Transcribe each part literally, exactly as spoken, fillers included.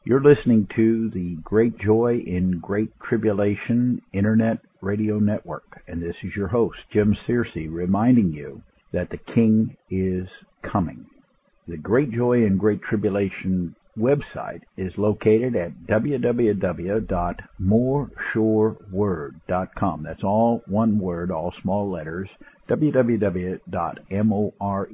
You're listening to the Great Joy in Great Tribulation Internet Radio Network, and this is your host, Jim Searcy, reminding you that the King is coming. The Great Joy in Great Tribulation website is located at w w w dot more sure word dot com. That's all one word, all small letters, w w w dot more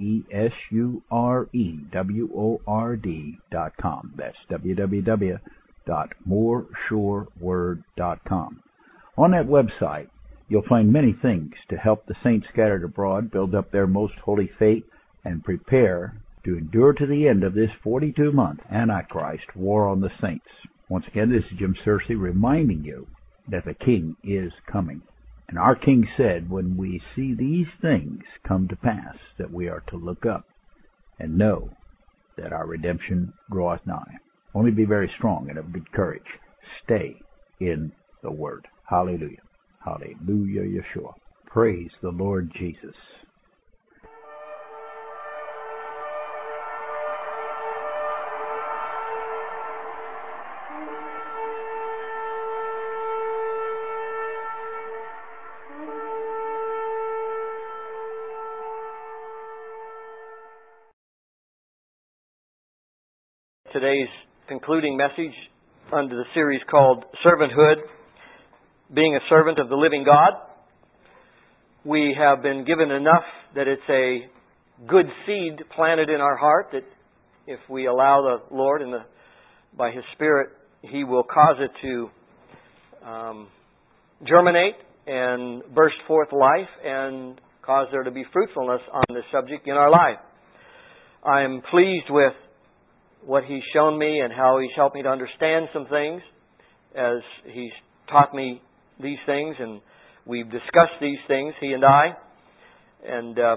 sure word dot com. That's w w w dot more sure word dot com. On that website, you'll find many things to help the saints scattered abroad build up their most holy faith and prepare to endure to the end of this forty-two month Antichrist war on the saints. Once again, this is Jim Searcy reminding you that the King is coming. And our King said, when we see these things come to pass, that we are to look up and know that our redemption draweth nigh. Only be very strong and of good courage. Stay in the Word. Hallelujah. Hallelujah, Yeshua. Praise the Lord Jesus. Today's concluding message under the series called Servanthood, Being a Servant of the Living God. We have been given enough that it's a good seed planted in our heart that if we allow the Lord and the, by His Spirit, He will cause it to um, germinate and burst forth life and cause there to be fruitfulness on this subject in our life. I am pleased with what He's shown me and how He's helped me to understand some things as He's taught me these things, and we've discussed these things, He and I. And uh,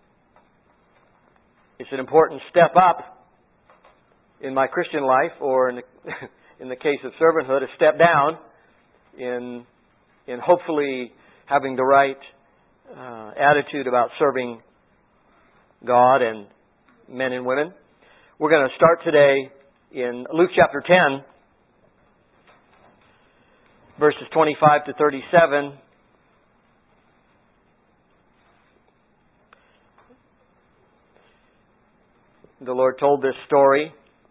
it's an important step up in my Christian life, or in the, in the case of servanthood, a step down in in hopefully having the right uh, attitude about serving God and men and women. We're going to start today in Luke chapter ten, verses twenty-five to thirty-seven. The Lord told this story.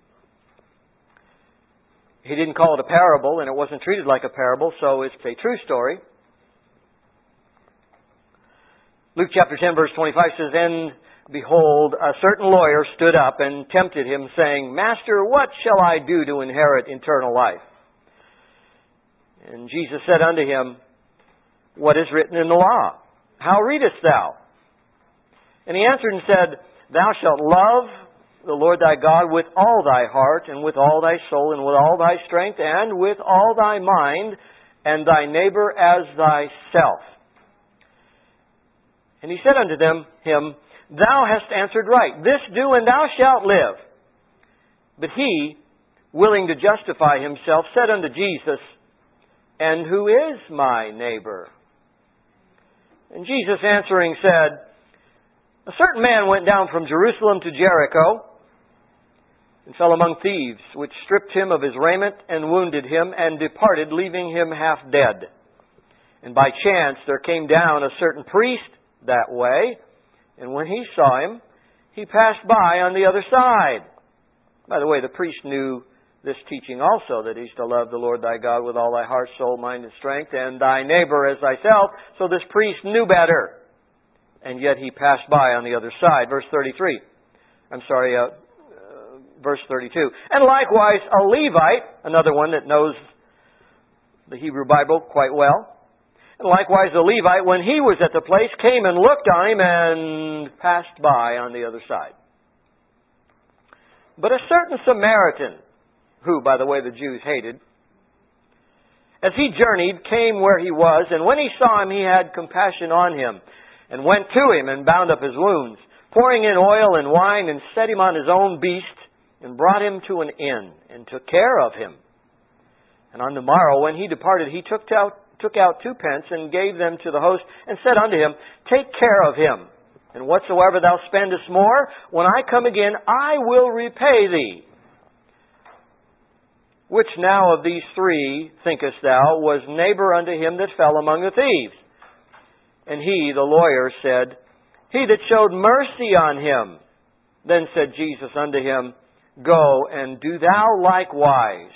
He didn't call it a parable, and it wasn't treated like a parable, so it's a true story. Luke chapter ten, verse twenty-five says, "And behold, a certain lawyer stood up and tempted Him, saying, Master, what shall I do to inherit eternal life? And Jesus said unto him, What is written in the law? How readest thou? And he answered and said, Thou shalt love the Lord thy God with all thy heart, and with all thy soul, and with all thy strength, and with all thy mind, and thy neighbor as thyself. And he said unto them, him, Thou hast answered right. This do, and thou shalt live. But he, willing to justify himself, said unto Jesus, And who is my neighbor? And Jesus answering said, A certain man went down from Jerusalem to Jericho, and fell among thieves, which stripped him of his raiment, and wounded him, and departed, leaving him half dead. And by chance there came down a certain priest that way, and when he saw him, he passed by on the other side. By the way, the priest knew this teaching also, that he's to love the Lord thy God with all thy heart, soul, mind, and strength, and thy neighbor as thyself. So this priest knew better. And yet he passed by on the other side. Verse thirty-three. I'm sorry, uh, uh, verse thirty-two. And likewise a Levite, another one that knows the Hebrew Bible quite well. And likewise the Levite, when he was at the place, came and looked on him and passed by on the other side. But a certain Samaritan, who, by the way, the Jews hated, as he journeyed, came where he was, and when he saw him, he had compassion on him, and went to him and bound up his wounds, pouring in oil and wine, and set him on his own beast, and brought him to an inn, and took care of him. And on the morrow, when he departed, he took out took out two pence, and gave them to the host, and said unto him, Take care of him, and whatsoever thou spendest more, when I come again, I will repay thee. Which now of these three, thinkest thou, was neighbor unto him that fell among the thieves? And he, the lawyer, said, He that showed mercy on him. Then said Jesus unto him, Go and do thou likewise.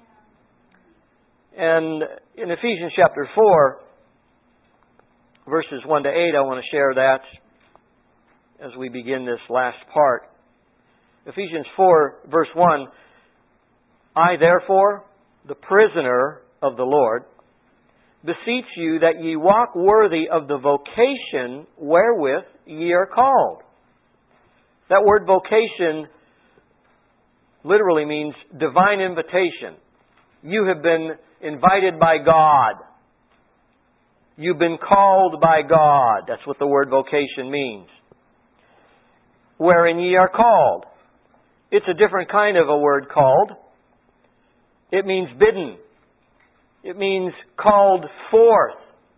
And in Ephesians chapter four, verses one to eight, I want to share that as we begin this last part. Ephesians four, verse one, I therefore, the prisoner of the Lord, beseech you that ye walk worthy of the vocation wherewith ye are called. That word vocation literally means divine invitation. You have been invited by God. You've been called by God. That's what the word vocation means. Wherein ye are called. It's a different kind of a word, called. It means bidden. It means called forth.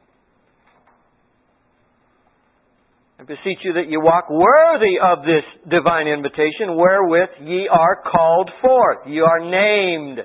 I beseech you that you walk worthy of this divine invitation wherewith ye are called forth. You are named.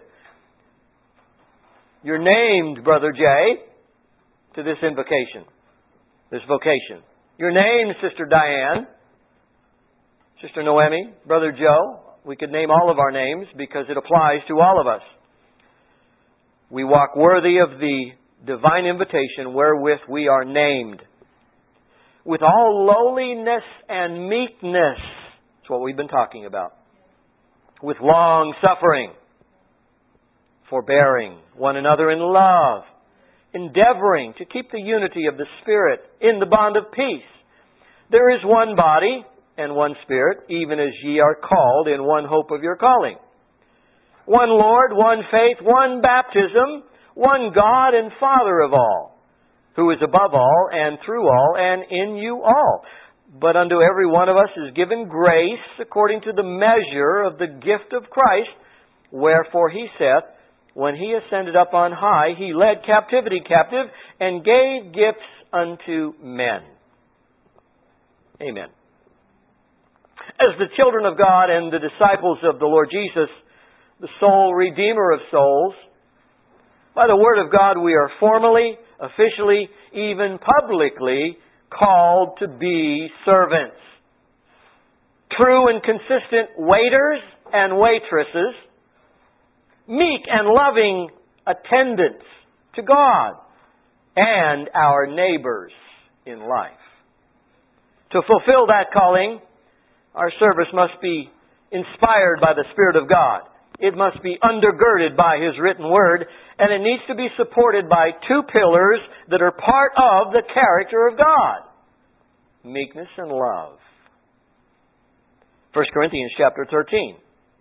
You're named, Brother Jay, to this invocation, this vocation. You're named, Sister Diane, Sister Noemi, Brother Joe. We could name all of our names because it applies to all of us. We walk worthy of the divine invitation wherewith we are named. With all lowliness and meekness. That's what we've been talking about. With long suffering. Forbearing one another in love. Endeavoring to keep the unity of the Spirit in the bond of peace. There is one body and one Spirit, even as ye are called in one hope of your calling. One Lord, one faith, one baptism, one God and Father of all, who is above all and through all and in you all. But unto every one of us is given grace according to the measure of the gift of Christ. Wherefore he saith, when he ascended up on high, he led captivity captive and gave gifts unto men. Amen. As the children of God and the disciples of the Lord Jesus, the sole Redeemer of souls, by the Word of God we are formally, officially, even publicly called to be servants. True and consistent waiters and waitresses, meek and loving attendants to God and our neighbors in life. To fulfill that calling, our service must be inspired by the Spirit of God. It must be undergirded by His written Word, and it needs to be supported by two pillars that are part of the character of God. Meekness and love. First Corinthians chapter thirteen.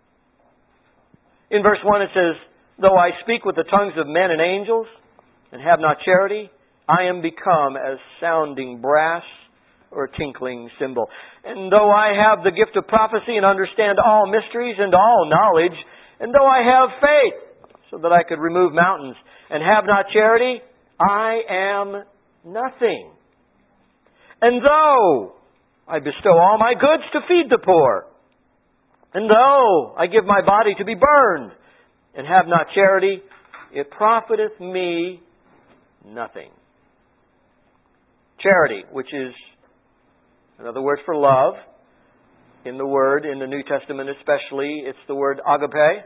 In verse one it says, Though I speak with the tongues of men and angels, and have not charity, I am become as sounding brass or a tinkling cymbal. And though I have the gift of prophecy and understand all mysteries and all knowledge, and though I have faith, so that I could remove mountains, and have not charity, I am nothing. And though I bestow all my goods to feed the poor, and though I give my body to be burned, and have not charity, it profiteth me nothing. Charity, which is another word for love. In the word, in the New Testament especially, it's the word agape.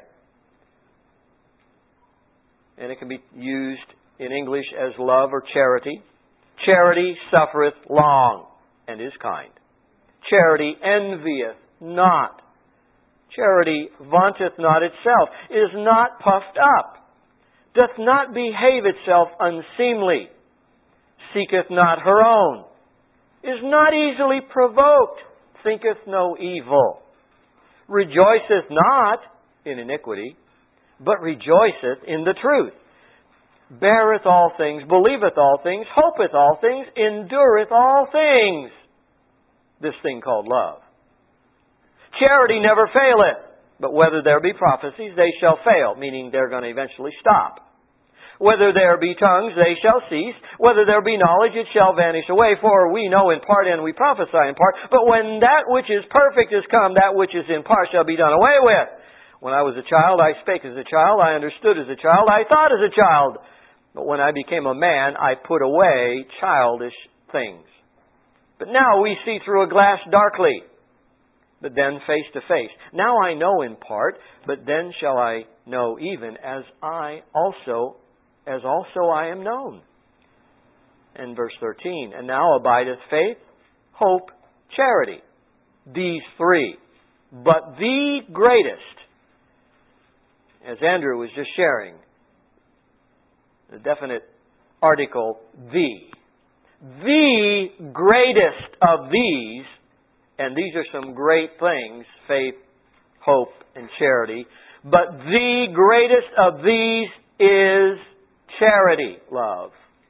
And it can be used in English as love or charity. Charity suffereth long and is kind. Charity envieth not. Charity vaunteth not itself, is not puffed up, doth not behave itself unseemly, seeketh not her own, is not easily provoked, thinketh no evil, rejoiceth not in iniquity, but rejoiceth in the truth, beareth all things, believeth all things, hopeth all things, endureth all things. This thing called love. Charity never faileth, but whether there be prophecies, they shall fail, meaning they're going to eventually stop. Whether there be tongues, they shall cease. Whether there be knowledge, it shall vanish away. For we know in part and we prophesy in part. But when that which is perfect is come, that which is in part shall be done away with. When I was a child, I spake as a child, I understood as a child, I thought as a child. But when I became a man, I put away childish things. But now we see through a glass darkly, but then face to face. Now I know in part, but then shall I know even as I also, as also I am known. And verse thirteen, and now abideth faith, hope, charity. These three. But the greatest, as Andrew was just sharing, the definite article, the. The greatest of these, and these are some great things, faith, hope, and charity, but the greatest of these is charity, love.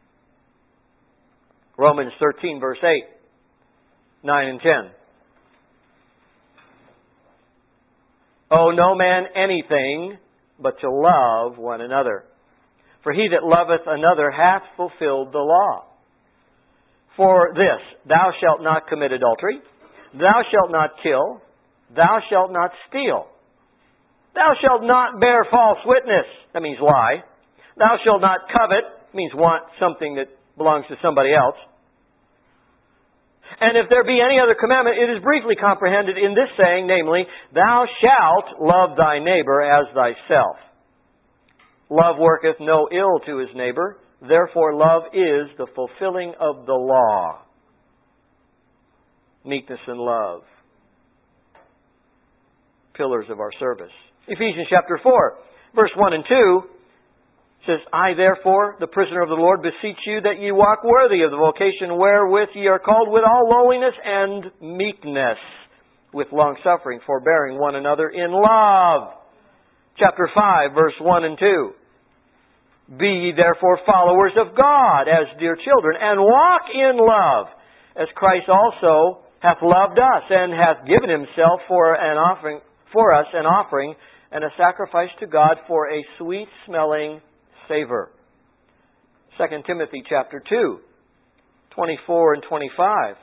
Romans thirteen, verse eight, nine and ten. Owe no man anything but to love one another. For he that loveth another hath fulfilled the law. For this, thou shalt not commit adultery, thou shalt not kill, thou shalt not steal, thou shalt not bear false witness, that means lie, thou shalt not covet, means want something that belongs to somebody else. And if there be any other commandment, it is briefly comprehended in this saying, namely, thou shalt love thy neighbor as thyself. Love worketh no ill to his neighbor, therefore love is the fulfilling of the law. Meekness and love, pillars of our service. Ephesians chapter four, verse one and two says, I therefore, the prisoner of the Lord, beseech you that ye walk worthy of the vocation wherewith ye are called, with all lowliness and meekness, with long-suffering, forbearing one another in love. Chapter five, verse one and two. Be ye therefore followers of God as dear children, and walk in love, as Christ also hath loved us, and hath given himself for an offering for us, an offering and a sacrifice to God for a sweet-smelling savor. Second Timothy chapter two, twenty-four and twenty-five.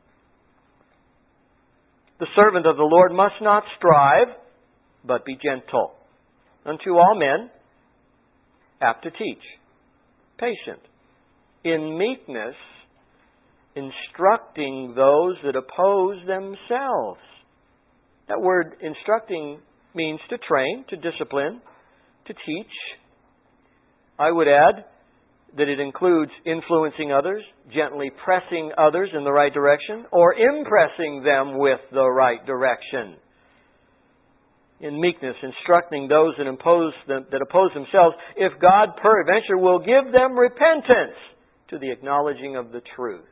The servant of the Lord must not strive, but be gentle unto all men, apt to teach, patient, in meekness, instructing those that oppose themselves. That word instructing means to train, to discipline, to teach. I would add that it includes influencing others, gently pressing others in the right direction, or impressing them with the right direction. In meekness, instructing those that oppose, them, that oppose themselves, if God peradventure will give them repentance to the acknowledging of the truth.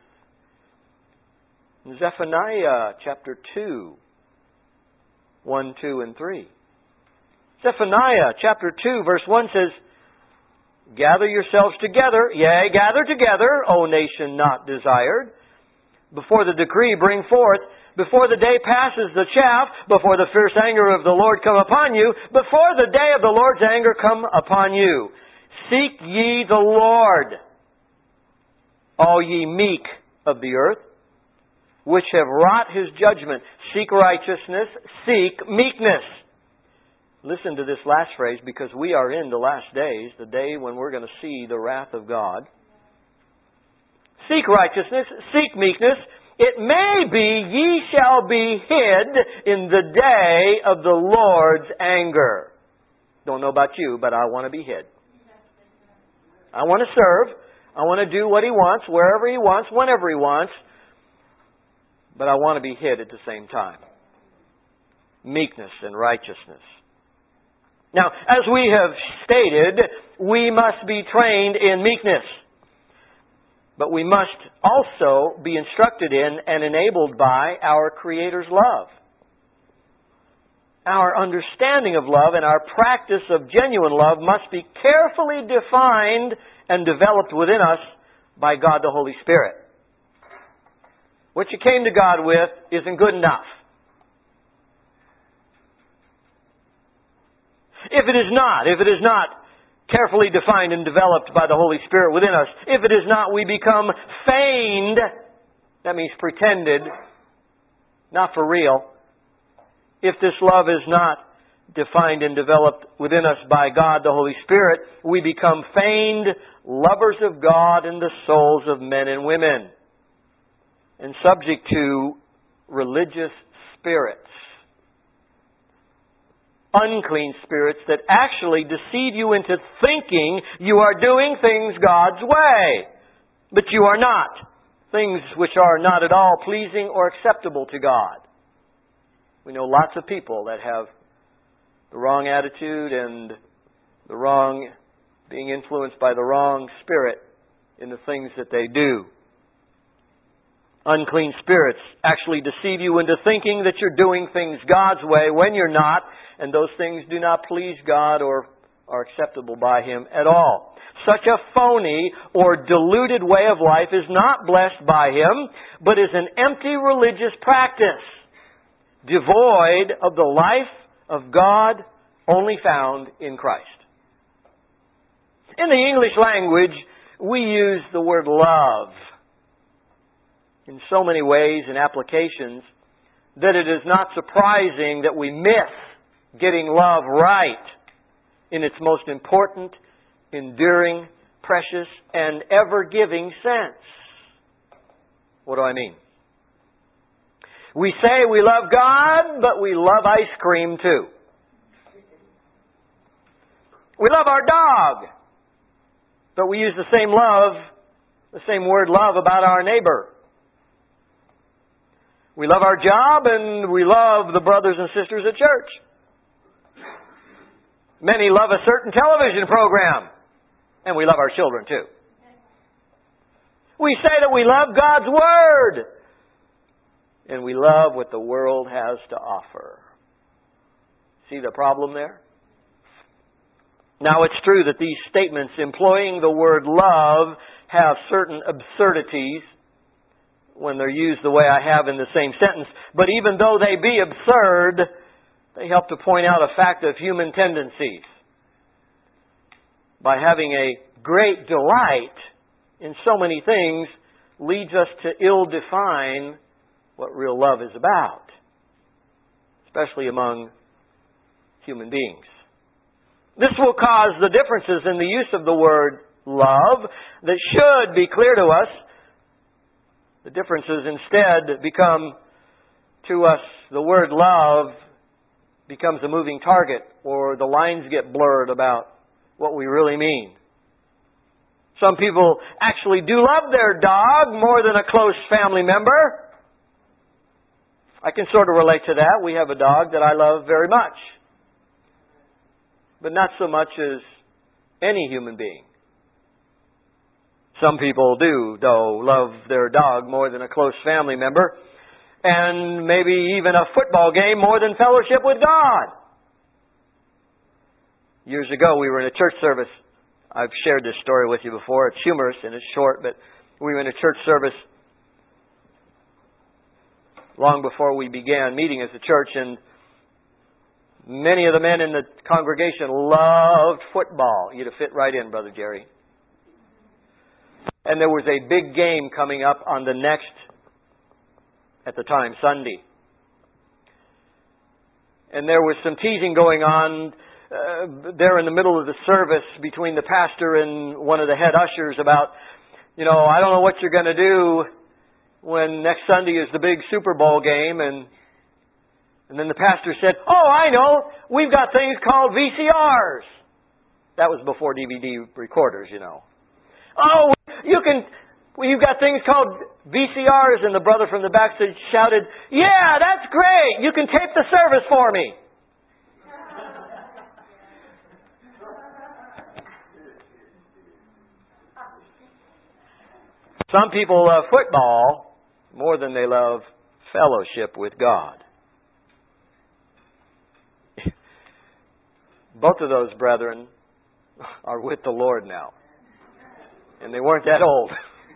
In Zephaniah chapter two, one, two, and three. Zephaniah chapter two, verse one says, Gather yourselves together, yea, gather together, O nation not desired. Before the decree bring forth, before the day passes the chaff, before the fierce anger of the Lord come upon you, before the day of the Lord's anger come upon you. Seek ye the Lord, all ye meek of the earth, which have wrought His judgment. Seek righteousness, seek meekness. Listen to this last phrase, because we are in the last days, the day when we're going to see the wrath of God. Seek righteousness, seek meekness. It may be ye shall be hid in the day of the Lord's anger. Don't know about you, but I want to be hid. I want to serve. I want to do what He wants, wherever He wants, whenever He wants. But I want to be hid at the same time. Meekness and righteousness. Now, as we have stated, we must be trained in meekness. But we must also be instructed in and enabled by our Creator's love. Our understanding of love and our practice of genuine love must be carefully defined and developed within us by God the Holy Spirit. What you came to God with isn't good enough. If it is not, if it is not carefully defined and developed by the Holy Spirit within us, if it is not, we become feigned, that means pretended, not for real. If this love is not defined and developed within us by God, the Holy Spirit, we become feigned lovers of God and the souls of men and women, and subject to religious spirits. Unclean spirits that actually deceive you into thinking you are doing things God's way. But you are not. Things which are not at all pleasing or acceptable to God. We know lots of people that have the wrong attitude and the wrong, being influenced by the wrong spirit in the things that they do. Unclean spirits actually deceive you into thinking that you're doing things God's way when you're not, and those things do not please God or are acceptable by Him at all. Such a phony or diluted way of life is not blessed by Him, but is an empty religious practice, devoid of the life of God only found in Christ. In the English language, we use the word love in so many ways and applications that it is not surprising that we miss getting love right in its most important, enduring, precious, and ever-giving sense. What do I mean? We say we love God, but we love ice cream too. We love our dog, but we use the same love, the same word love about our neighbor. We love our job and we love the brothers and sisters at church. Many love a certain television program, and we love our children too. We say that we love God's Word, and we love what the world has to offer. See the problem there? Now, it's true that these statements employing the word love have certain absurdities when they're used the way I have in the same sentence. But even though they be absurd, they help to point out a fact of human tendencies. By having a great delight in so many things leads us to ill-define what real love is about, especially among human beings. This will cause the differences in the use of the word love that should be clear to us. The differences instead become, to us, the word love becomes a moving target, or the lines get blurred about what we really mean. Some people actually do love their dog more than a close family member. I can sort of relate to that. We have a dog that I love very much, but not so much as any human being. Some people do, though, love their dog more than a close family member, and maybe even a football game more than fellowship with God. Years ago, we were in a church service. I've shared this story with you before. It's humorous and it's short, but we were in a church service long before we began meeting as a church, and many of the men in the congregation loved football. You'd have fit right in, Brother Jerry. And there was a big game coming up on the next, at the time, Sunday. And there was some teasing going on uh, there in the middle of the service between the pastor and one of the head ushers about, you know, I don't know what you're going to do when next Sunday is the big Super Bowl game. And and then the pastor said, oh, I know, we've got things called V C Rs. That was before D V D recorders, you know. Oh, you can, well, you've got things called V C Rs, and the brother from the back shouted, yeah, that's great, you can tape the service for me. Some people love football more than they love fellowship with God. Both of those brethren are with the Lord now. And they weren't that old.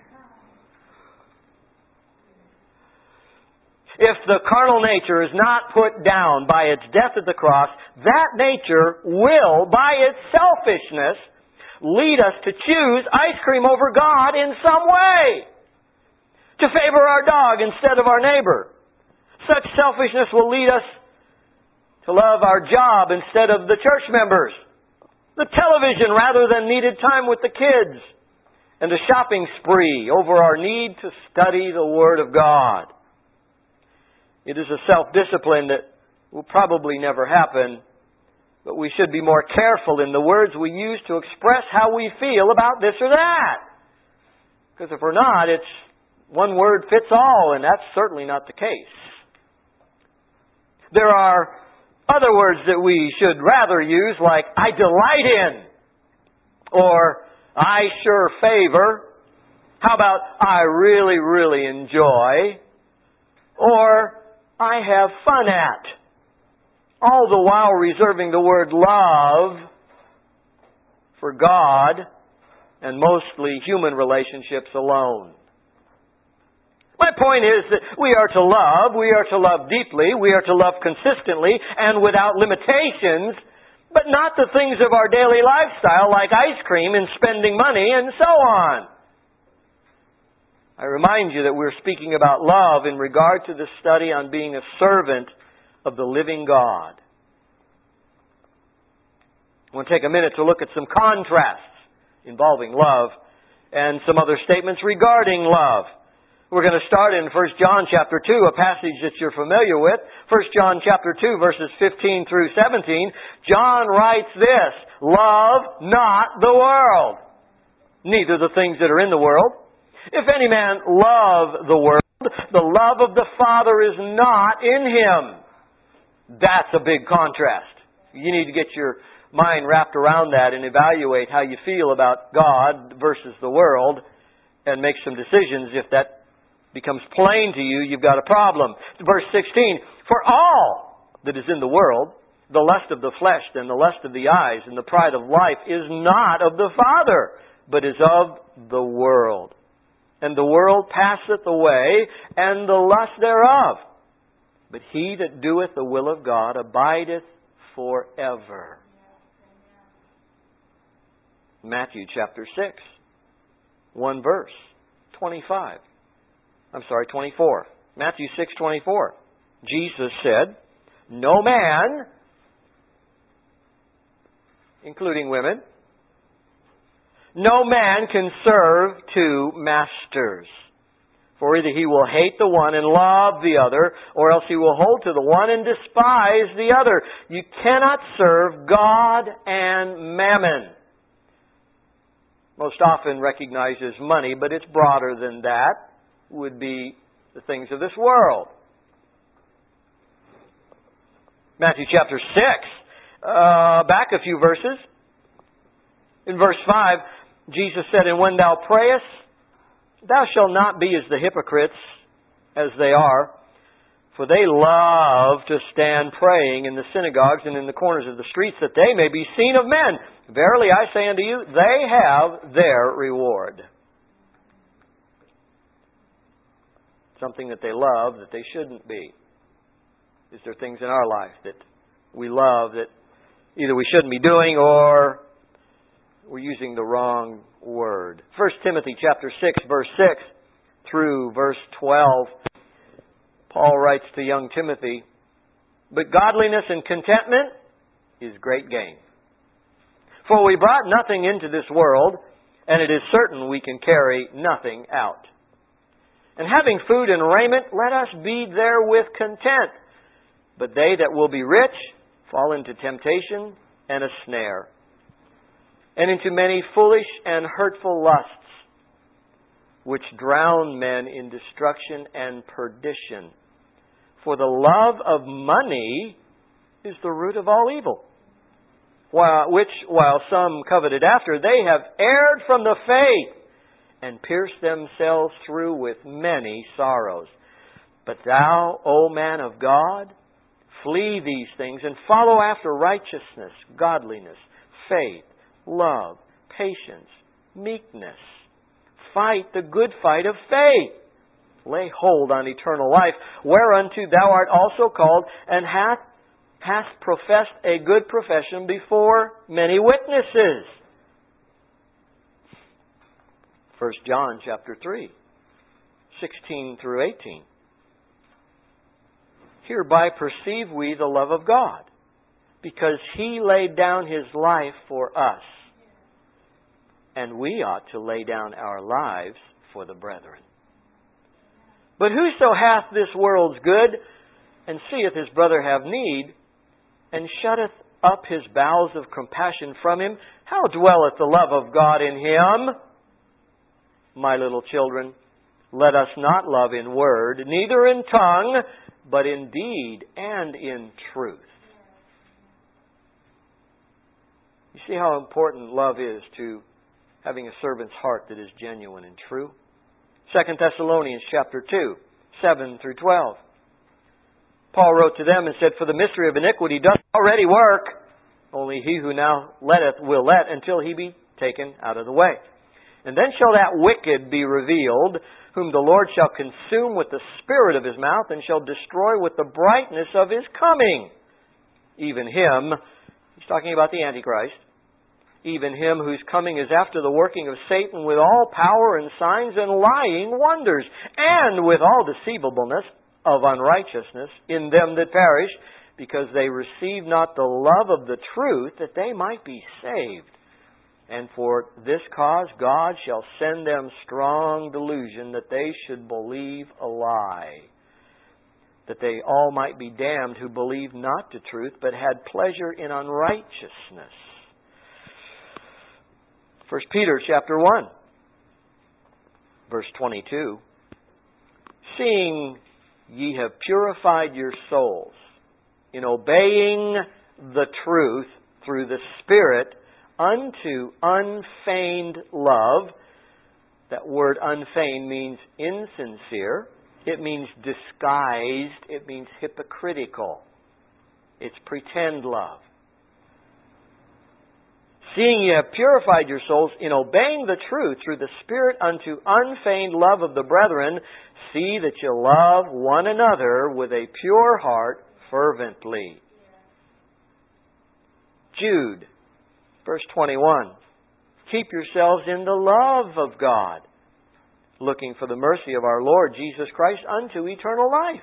If the carnal nature is not put down by its death at the cross, that nature will, by its selfishness, lead us to choose ice cream over God in some way. To favor our dog instead of our neighbor. Such selfishness will lead us to love our job instead of the church members, the television rather than needed time with the kids, and a shopping spree over our need to study the Word of God. It is a self-discipline that will probably never happen, but we should be more careful in the words we use to express how we feel about this or that. Because if we're not, it's one word fits all, and that's certainly not the case. There are other words that we should rather use, like I delight in, or I sure favor. How about I really, really enjoy, or I have fun at. All the while reserving the word love for God and mostly human relationships alone. My point is that we are to love, we are to love deeply, we are to love consistently and without limitations, but not the things of our daily lifestyle like ice cream and spending money and so on. I remind you that we're speaking about love in regard to the study on being a servant of the living God. I want to take a minute to look at some contrasts involving love and some other statements regarding love. We're going to start in First John chapter two, a passage that you're familiar with. First John chapter two, verses fifteen through seventeen. John writes this, love not the world, neither the things that are in the world. If any man love the world, the love of the Father is not in him. That's a big contrast. You need to get your mind wrapped around that and evaluate how you feel about God versus the world and make some decisions. If that becomes plain to you, you've got a problem. Verse sixteen, for all that is in the world, the lust of the flesh and the lust of the eyes and the pride of life is not of the Father, but is of the world. And the world passeth away, and the lust thereof. But he that doeth the will of God abideth forever. Matthew chapter six, one verse, twenty-five. I'm sorry, twenty-four. Matthew six, twenty-four. Jesus said, no man, including women, no man can serve two masters. For either he will hate the one and love the other, or else he will hold to the one and despise the other. You cannot serve God and mammon. Most often recognized as money, but it's broader than that, would be the things of this world. Matthew chapter six, uh, back a few verses. In verse five, Jesus said, and when thou prayest, thou shalt not be as the hypocrites, as they are, for they love to stand praying in the synagogues and in the corners of the streets, that they may be seen of men. Verily I say unto you, they have their reward. Something that they love that they shouldn't be. Is there things in our life that we love that either we shouldn't be doing or we're using the wrong word? First Timothy chapter six, verse six through verse twelve. Paul writes to young Timothy, but godliness and contentment is great gain. For we brought nothing into this world, and it is certain we can carry nothing out. And having food and raiment, let us be therewith content. But they that will be rich fall into temptation and a snare, and into many foolish and hurtful lusts, which drown men in destruction and perdition. For the love of money is the root of all evil, while, which, while some coveted after, they have erred from the faith, and pierced themselves through with many sorrows. But thou, O man of God, flee these things, and follow after righteousness, godliness, faith, love, patience, meekness. Fight the good fight of faith. Lay hold on eternal life, whereunto thou art also called, and hath, hast professed a good profession before many witnesses. First John chapter three, sixteen through eighteen. Hereby perceive we the love of God, because He laid down His life for us. And we ought to lay down our lives for the brethren. But whoso hath this world's good, and seeth his brother have need, and shutteth up his bowels of compassion from him, how dwelleth the love of God in him? My little children, let us not love in word, neither in tongue, but in deed and in truth. You see how important love is to having a servant's heart that is genuine and true? Second Thessalonians chapter two, seven through twelve. Paul wrote to them and said, For the mystery of iniquity doth already work. Only he who now letteth will let until he be taken out of the way. And then shall that wicked be revealed, whom the Lord shall consume with the spirit of his mouth, and shall destroy with the brightness of his coming. Even him, he's talking about the Antichrist, even him whose coming is after the working of Satan with all power and signs and lying wonders, and with all deceivableness of unrighteousness in them that perish, because they receive not the love of the truth, that they might be saved. And for this cause God shall send them strong delusion, that they should believe a lie, that they all might be damned who believed not the truth, but had pleasure in unrighteousness. First Peter chapter one, verse twenty-two. Seeing ye have purified your souls in obeying the truth through the Spirit unto unfeigned love. That word unfeigned means insincere. It means disguised. It means hypocritical. It's pretend love. Seeing ye have purified your souls in obeying the truth through the Spirit unto unfeigned love of the brethren, see that you love one another with a pure heart fervently. Jude, verse twenty-one. Keep yourselves in the love of God, looking for the mercy of our Lord Jesus Christ unto eternal life.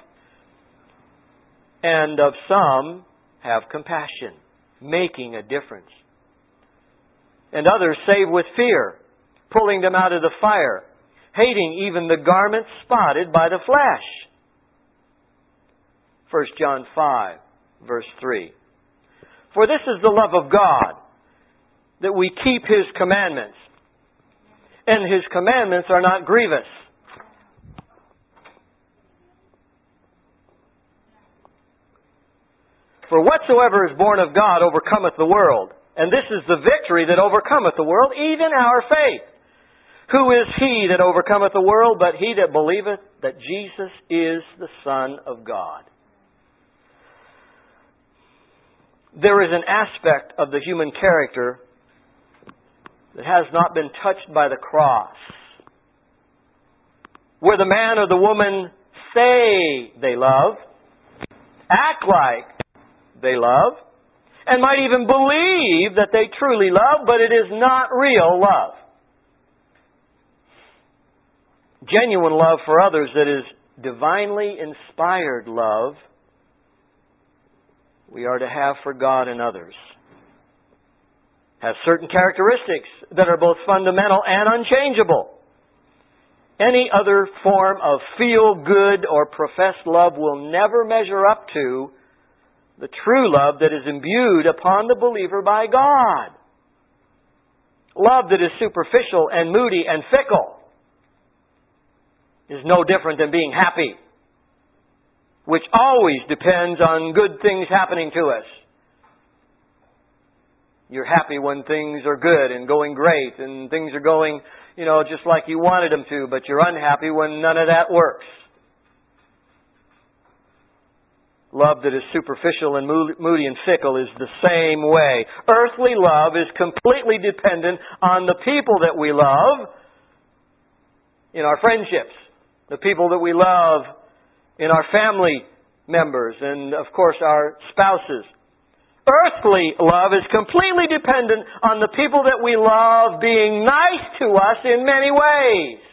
And of some have compassion, making a difference. And others save with fear, pulling them out of the fire, hating even the garment spotted by the flesh. First John five, verse three. For this is the love of God, that we keep His commandments. And His commandments are not grievous. For whatsoever is born of God overcometh the world. And this is the victory that overcometh the world, even our faith. Who is he that overcometh the world, but he that believeth that Jesus is the Son of God? There is an aspect of the human character that has not been touched by the cross, where the man or the woman say they love, act like they love, and might even believe that they truly love, but it is not real love. Genuine love for others that is divinely inspired love we are to have for God and others has certain characteristics that are both fundamental and unchangeable. Any other form of feel-good or professed love will never measure up to the true love that is imbued upon the believer by God. Love that is superficial and moody and fickle is no different than being happy, which always depends on good things happening to us. You're happy when things are good and going great and things are going, you know, just like you wanted them to, but you're unhappy when none of that works. Love that is superficial and moody and fickle is the same way. Earthly love is completely dependent on the people that we love in our friendships, the people that we love in our family members, and of course our spouses. Earthly love is completely dependent on the people that we love being nice to us in many ways.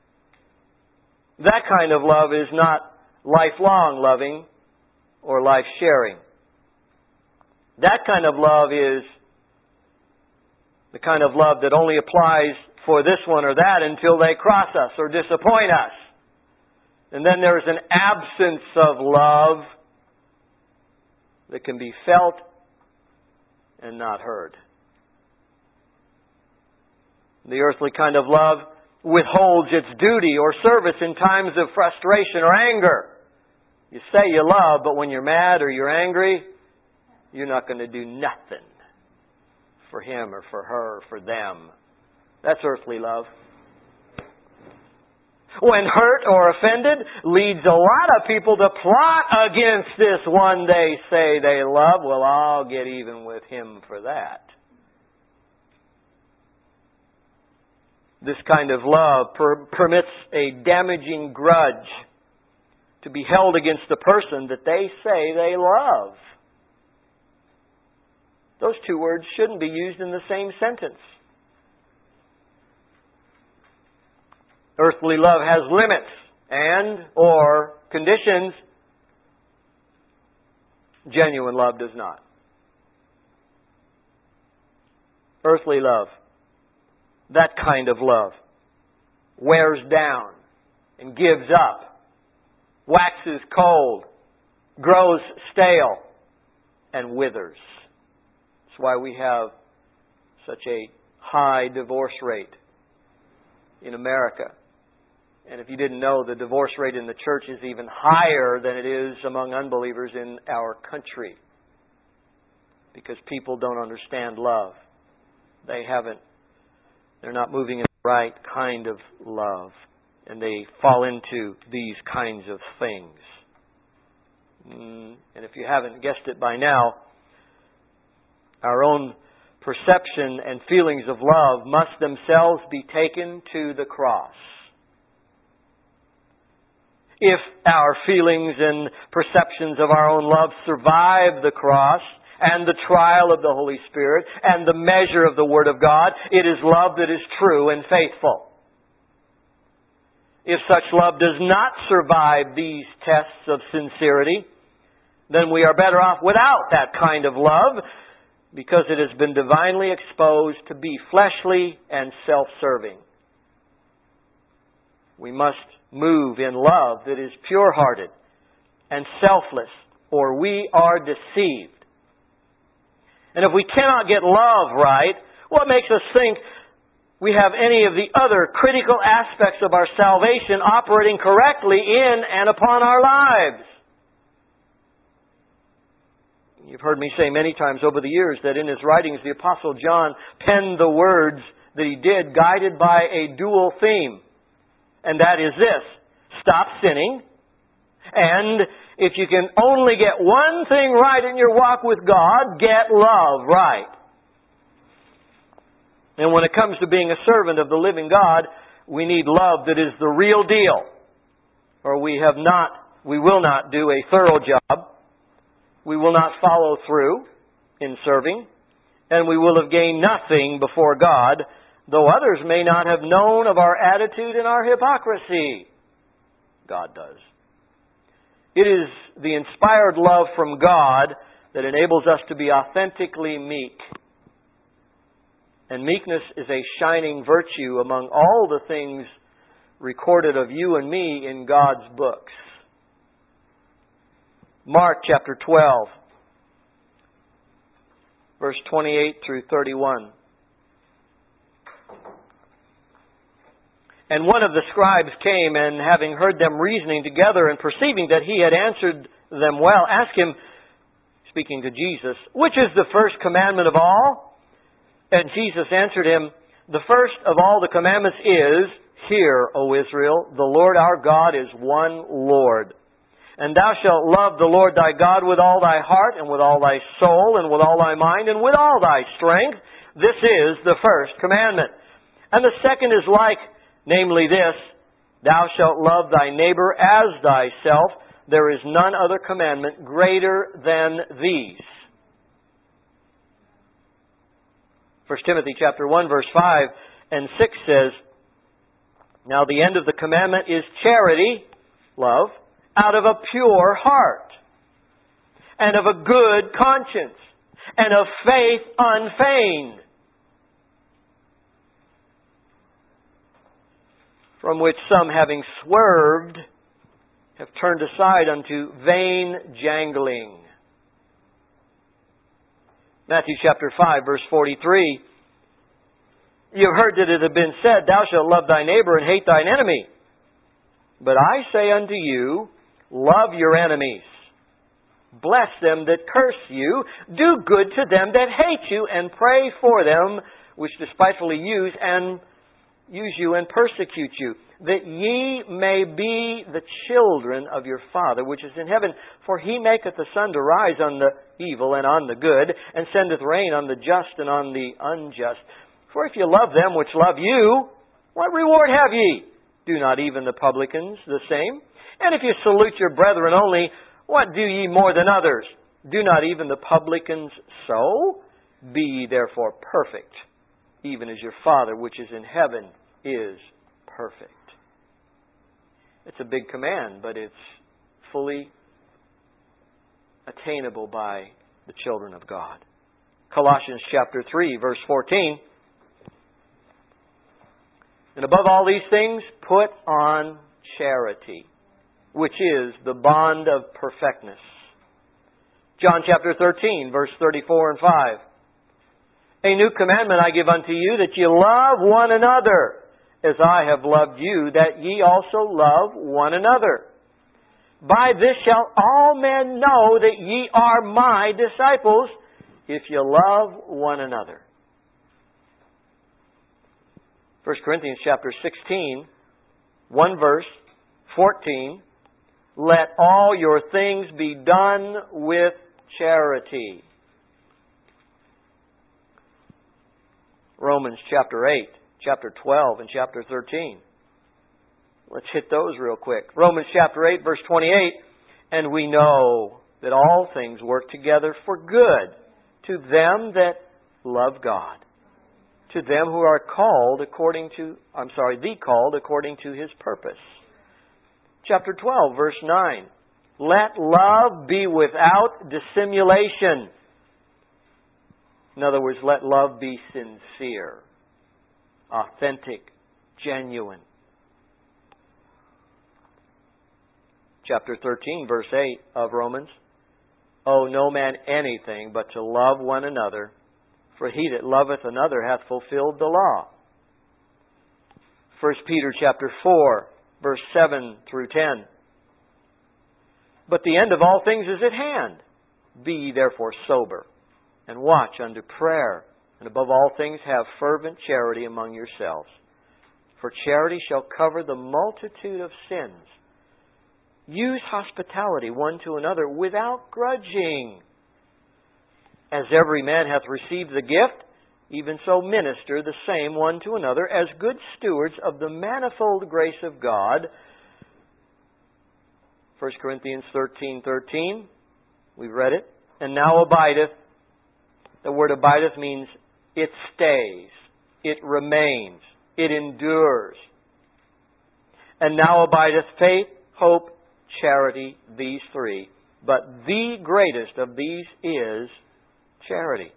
That kind of love is not lifelong loving or life-sharing. That kind of love is the kind of love that only applies for this one or that until they cross us or disappoint us. And then there's an absence of love that can be felt and not heard. The earthly kind of love withholds its duty or service in times of frustration or anger. You say you love, but when you're mad or you're angry, you're not going to do nothing for him or for her or for them. That's earthly love. When hurt or offended, leads a lot of people to plot against this one they say they love. Well, I'll get even with him for that. This kind of love per- permits a damaging grudge to be held against the person that they say they love. Those two words shouldn't be used in the same sentence. Earthly love has limits and or conditions. Genuine love does not. Earthly love, that kind of love, wears down and gives up, waxes cold, grows stale, and withers. That's why we have such a high divorce rate in America. And if you didn't know, the divorce rate in the church is even higher than it is among unbelievers in our country. Because people don't understand love. They haven't, they're not moving in the right kind of love. And they fall into these kinds of things. And if you haven't guessed it by now, our own perception and feelings of love must themselves be taken to the cross. If our feelings and perceptions of our own love survive the cross and the trial of the Holy Spirit and the measure of the Word of God, it is love that is true and faithful. If such love does not survive these tests of sincerity, then we are better off without that kind of love, because it has been divinely exposed to be fleshly and self-serving. We must move in love that is pure-hearted and selfless, or we are deceived. And if we cannot get love right, what makes us think we have any of the other critical aspects of our salvation operating correctly in and upon our lives? You've heard me say many times over the years that in his writings the Apostle John penned the words that he did guided by a dual theme. And that is this: stop sinning. And if you can only get one thing right in your walk with God, get love right. And when it comes to being a servant of the living God, we need love that is the real deal. Or we have not, we will not do a thorough job. We will not follow through in serving. And we will have gained nothing before God, though others may not have known of our attitude and our hypocrisy. God does. It is the inspired love from God that enables us to be authentically meek. And meekness is a shining virtue among all the things recorded of you and me in God's books. Mark chapter twelve, verse twenty-eight through thirty-one. And one of the scribes came, and having heard them reasoning together, and perceiving that he had answered them well, asked him, speaking to Jesus, "Which is the first commandment of all?" And Jesus answered him, "The first of all the commandments is, Hear, O Israel, the Lord our God is one Lord. And thou shalt love the Lord thy God with all thy heart, and with all thy soul, and with all thy mind, and with all thy strength. This is the first commandment. And the second is like, namely this, Thou shalt love thy neighbor as thyself. There is none other commandment greater than these." First Timothy chapter one, verse five and six says, "Now the end of the commandment is charity," love, "out of a pure heart, and of a good conscience, and of faith unfeigned, from which some, having swerved, have turned aside unto vain jangling. Matthew chapter five, verse forty-three. You have heard that it had been said, Thou shalt love thy neighbor and hate thine enemy. But I say unto you, love your enemies. Bless them that curse you. Do good to them that hate you, and pray for them which despitefully use and use you and persecute you, that ye may be the children of your Father which is in heaven. For He maketh the sun to rise on the evil and on the good, and sendeth rain on the just and on the unjust. For if you love them which love you, what reward have ye? Do not even the publicans the same? And if you salute your brethren only, what do ye more than others? Do not even the publicans so? Be ye therefore perfect, even as your Father which is in heaven is perfect. It's a big command, but it's fully attainable by the children of God. Colossians chapter three, verse fourteen. And above all these things, put on charity, which is the bond of perfectness. John chapter thirteen, verse thirty-four and five. A new commandment I give unto you, that ye love one another, as I have loved you, that ye also love one another. By this shall all men know that ye are my disciples, if ye love one another. First Corinthians chapter sixteen, one verse, fourteen. Let all your things be done with charity. Romans chapter eight, chapter twelve, and chapter thirteen. Let's hit those real quick. Romans chapter eight, verse twenty-eight. And we know that all things work together for good to them that love God, to them who are called according to, I'm sorry, the called according to His purpose. Chapter twelve, verse nine. Let love be without dissimulation. In other words, let love be sincere, authentic, genuine. Chapter thirteen, verse eight of Romans. Owe no man anything but to love one another, for he that loveth another hath fulfilled the law. First Peter chapter four, verse seven through ten. But the end of all things is at hand. Be ye therefore sober, and watch unto prayer, and above all things have fervent charity among yourselves. For charity shall cover the multitude of sins. Use hospitality one to another without grudging. As every man hath received the gift, even so minister the same one to another as good stewards of the manifold grace of God. First Corinthians thirteen thirteen. We've read it. And now abideth. The word abideth means it stays. It remains. It endures. And now abideth faith, hope, charity, these three. But the greatest of these is charity.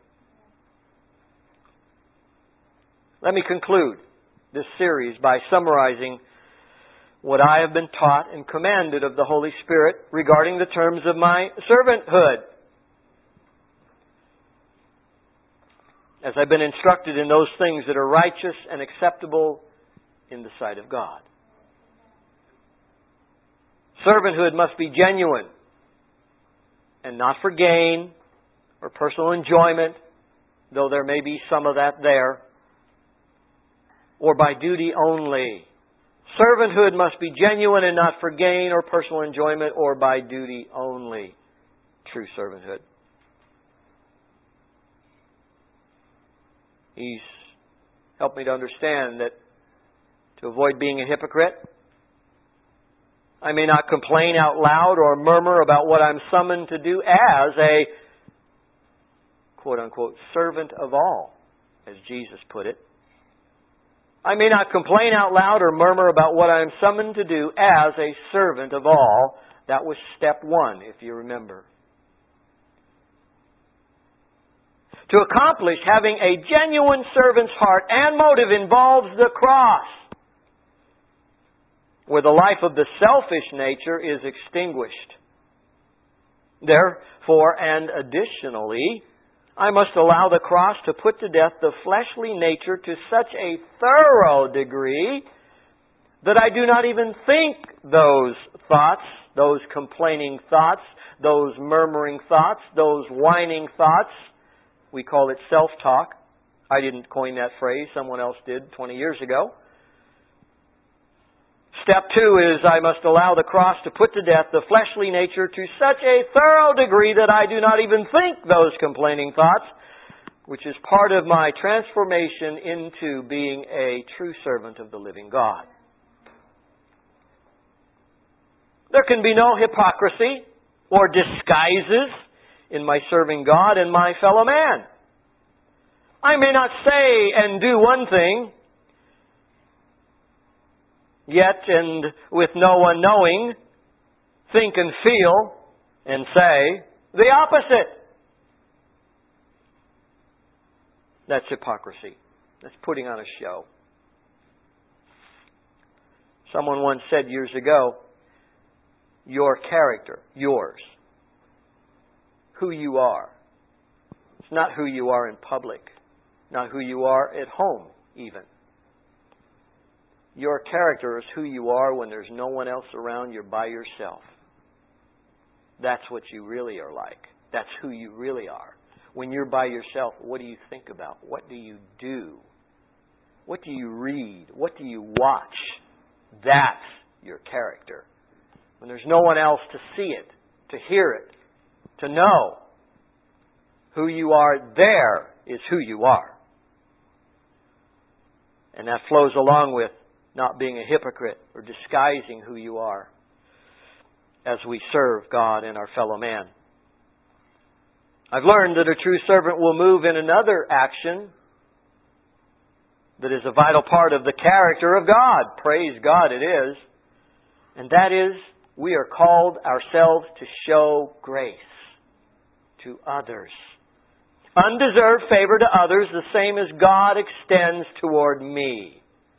Let me conclude this series by summarizing what I have been taught and commanded of the Holy Spirit regarding the terms of my servanthood. As I've been instructed in those things that are righteous and acceptable in the sight of God. Servanthood must be genuine and not for gain or personal enjoyment, though there may be some of that there, or by duty only. Servanthood must be genuine and not for gain or personal enjoyment, or by duty only. True servanthood. He's helped me to understand that to avoid being a hypocrite, I may not complain out loud or murmur about what I'm summoned to do as a quote-unquote servant of all, as Jesus put it. I may not complain out loud or murmur about what I am summoned to do as a servant of all. That was step one, if you remember. To accomplish having a genuine servant's heart and motive involves the cross, where the life of the selfish nature is extinguished. Therefore, and additionally, I must allow the cross to put to death the fleshly nature to such a thorough degree that I do not even think those thoughts, those complaining thoughts, those murmuring thoughts, those whining thoughts. We call it self-talk. I didn't coin that phrase. Someone else did twenty years ago. Step two is I must allow the cross to put to death the fleshly nature to such a thorough degree that I do not even think those complaining thoughts, which is part of my transformation into being a true servant of the living God. There can be no hypocrisy or disguises in my serving God and my fellow man. I may not say and do one thing, yet, and with no one knowing, think and feel and say the opposite. That's hypocrisy. That's putting on a show. Someone once said years ago, your character, yours, who you are. It's not who you are in public, not who you are at home even. Your character is who you are when there's no one else around, you're by yourself. That's what you really are like. That's who you really are. When you're by yourself, what do you think about? What do you do? What do you read? What do you watch? That's your character. When there's no one else to see it, to hear it, to know who you are, there is who you are. And that flows along with not being a hypocrite or disguising who you are as we serve God and our fellow man. I've learned that a true servant will move in another action that is a vital part of the character of God. Praise God, it is. And that is, we are called ourselves to show grace to others. Undeserved favor to others, the same as God extends toward me.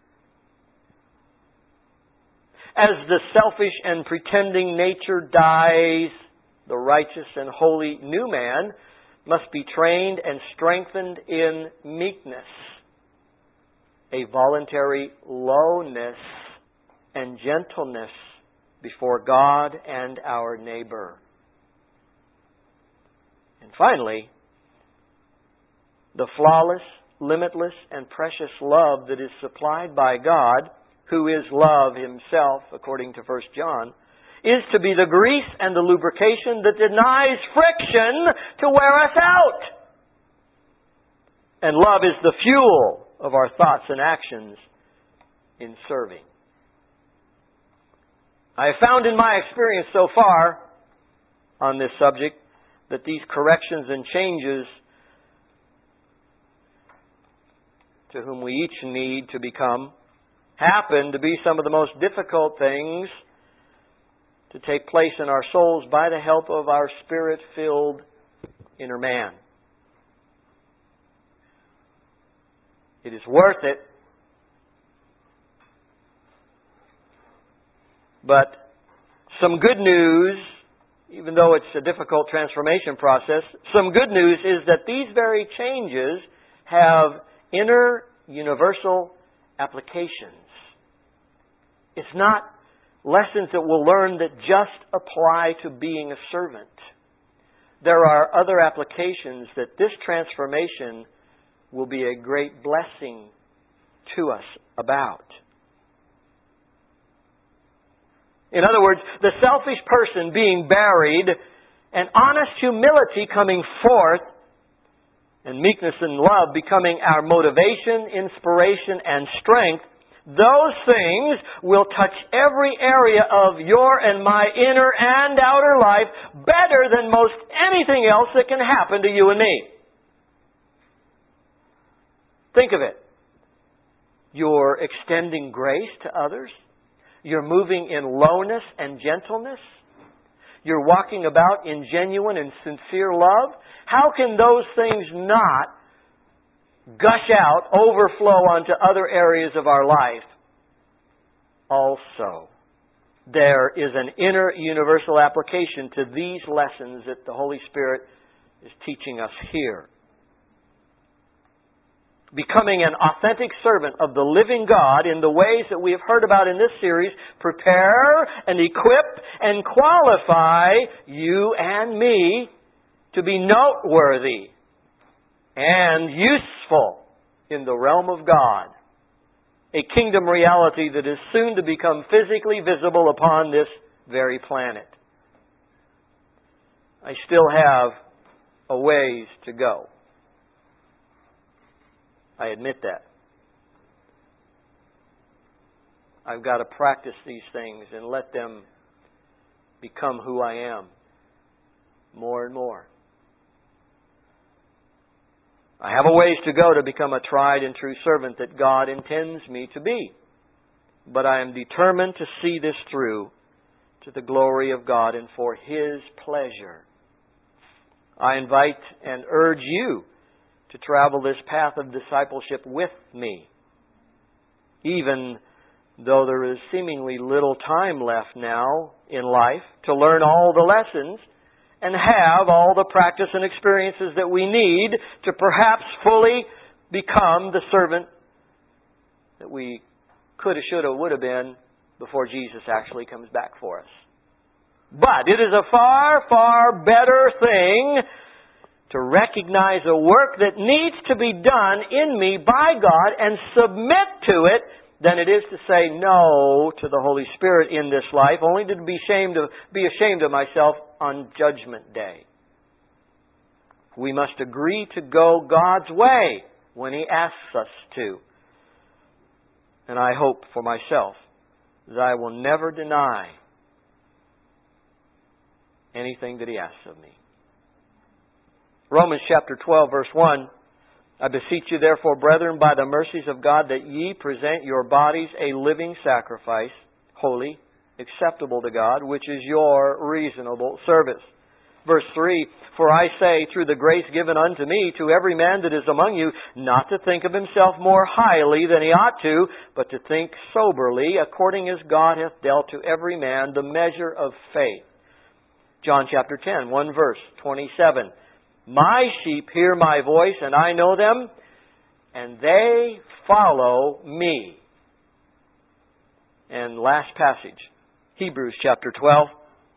As the selfish and pretending nature dies, the righteous and holy new man must be trained and strengthened in meekness, a voluntary lowness and gentleness before God and our neighbor. And finally, the flawless, limitless, and precious love that is supplied by God, who is love Himself, according to First John, is to be the grease and the lubrication that denies friction to wear us out. And love is the fuel of our thoughts and actions in serving. I have found in my experience so far on this subject that these corrections and changes to whom we each need to become happen to be some of the most difficult things to take place in our souls by the help of our Spirit-filled inner man. It is worth it. But some good news, even though it's a difficult transformation process, some good news is that these very changes have inner universal applications. It's not lessons that we'll learn that just apply to being a servant. There are other applications that this transformation will be a great blessing to us about. In other words, the selfish person being buried and honest humility coming forth and meekness and love becoming our motivation, inspiration, and strength, those things will touch every area of your and my inner and outer life better than most anything else that can happen to you and me. Think of it. You're extending grace to others. You're moving in lowness and gentleness. you're walking about in genuine and sincere love, how can those things not gush out, overflow onto other areas of our life? Also, there is an inner universal application to these lessons that the Holy Spirit is teaching us here. Becoming an authentic servant of the living God in the ways that we have heard about in this series prepare and equip and qualify you and me to be noteworthy and useful in the realm of God. A kingdom reality that is soon to become physically visible upon this very planet. I still have a ways to go. I admit that. I've got to practice these things and let them become who I am more and more. I have a ways to go to become a tried and true servant that God intends me to be. But I am determined to see this through to the glory of God and for His pleasure. I invite and urge you to travel this path of discipleship with me. Even though there is seemingly little time left now in life to learn all the lessons and have all the practice and experiences that we need to perhaps fully become the servant that we could have, should have, would have been before Jesus actually comes back for us. But it is a far, far better thing to recognize a work that needs to be done in me by God and submit to it than it is to say no to the Holy Spirit in this life, only to be ashamed of, be ashamed of myself on Judgment Day. We must agree to go God's way when He asks us to. And I hope for myself that I will never deny anything that He asks of me. Romans chapter twelve, verse one, I beseech you therefore, brethren, by the mercies of God, that ye present your bodies a living sacrifice, holy, acceptable to God, which is your reasonable service. Verse three, for I say, through the grace given unto me, to every man that is among you, not to think of himself more highly than he ought to, but to think soberly, according as God hath dealt to every man the measure of faith. John chapter ten, one verse, twenty-seven. My sheep hear my voice, and I know them, and they follow me. And last passage, Hebrews chapter twelve.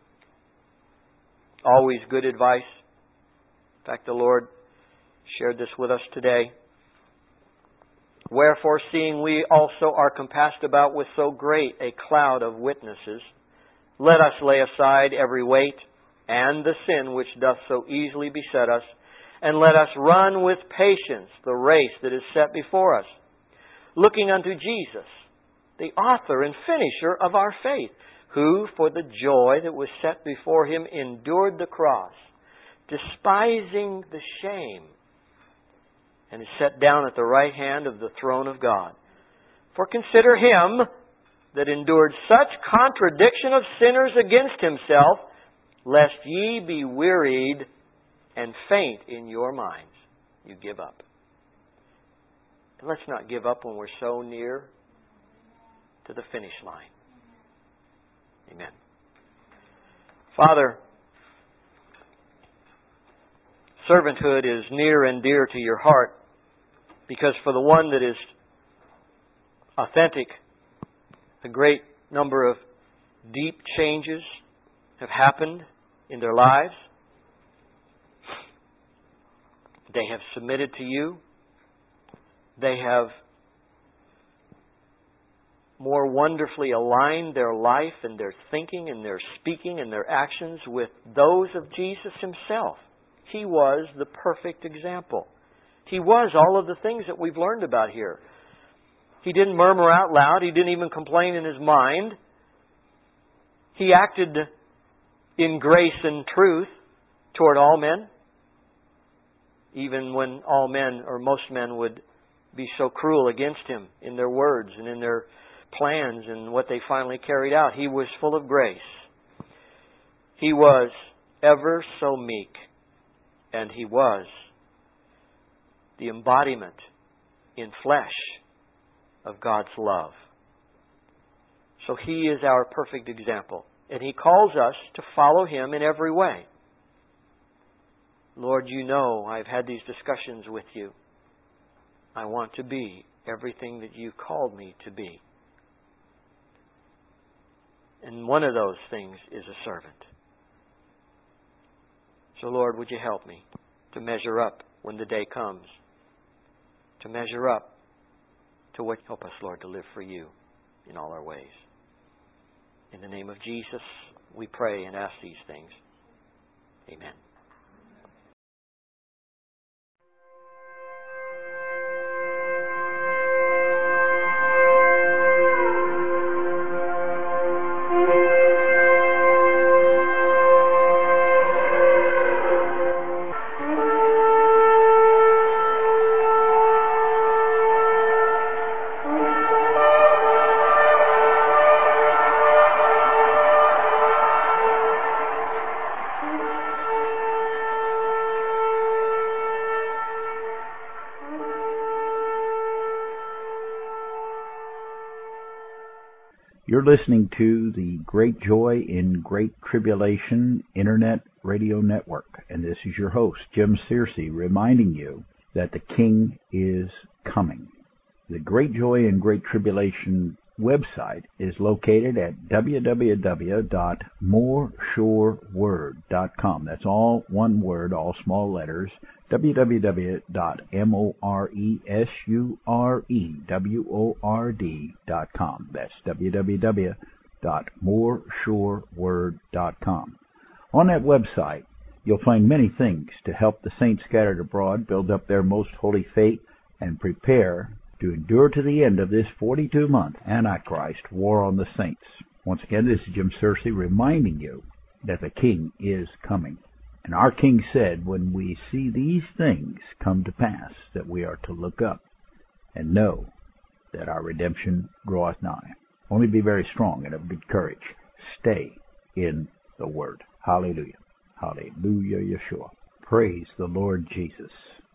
Always good advice. In fact, the Lord shared this with us today. Wherefore, seeing we also are compassed about with so great a cloud of witnesses, let us lay aside every weight and the sin which doth so easily beset us, and let us run with patience the race that is set before us, looking unto Jesus, the author and finisher of our faith, who for the joy that was set before Him endured the cross, despising the shame, and is set down at the right hand of the throne of God. For consider Him that endured such contradiction of sinners against Himself, lest ye be wearied and faint in your minds. You give up. And let's not give up when we're so near to the finish line. Amen. Father, servanthood is near and dear to your heart, because for the one that is authentic, a great number of deep changes have happened in their lives. They have submitted to you. They have more wonderfully aligned their life and their thinking and their speaking and their actions with those of Jesus Himself. He was the perfect example. He was all of the things that we've learned about here. He didn't murmur out loud. He didn't even complain in His mind. He acted in grace and truth toward all men, even when all men or most men would be so cruel against Him in their words and in their plans and what they finally carried out. He was full of grace. He was ever so meek, and He was the embodiment in flesh of God's love. So He is our perfect example, and He calls us to follow Him in every way. Lord, you know I've had these discussions with you. I want to be everything that you called me to be. And one of those things is a servant. So Lord, would you help me to measure up when the day comes? To measure up to what help us, Lord, to live for you in all our ways. In the name of Jesus, we pray and ask these things. Amen. You're listening to the Great Joy in Great Tribulation Internet Radio Network, and this is your host, Jim Searcy, reminding you that the King is coming. The Great Joy in Great Tribulation website is located at w w w dot more sure word dot com. That's all one word, all small letters, w w w dot more sure dot com. That's w w w dot more sure word dot com. On that website, you'll find many things to help the saints scattered abroad build up their most holy faith and prepare to endure to the end of this forty-two month Antichrist war on the saints. Once again, this is Jim Searcy reminding you that the King is coming. And our King said, when we see these things come to pass, that we are to look up and know that our redemption draweth nigh. Only be very strong and of good courage. Stay in the Word. Hallelujah. Hallelujah, Yeshua. Praise the Lord Jesus.